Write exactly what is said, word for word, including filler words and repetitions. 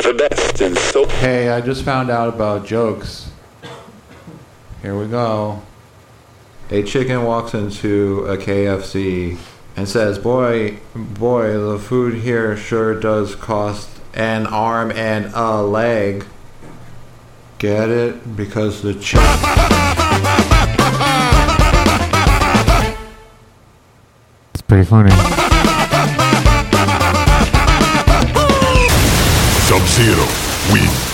the best in so. Hey, I just found out about jokes. Here we go. A chicken walks into a K F C and says, boy, boy, the food here sure does cost an arm and a leg. Get it? Because the chicken... It's pretty funny. Sub-Zero wins.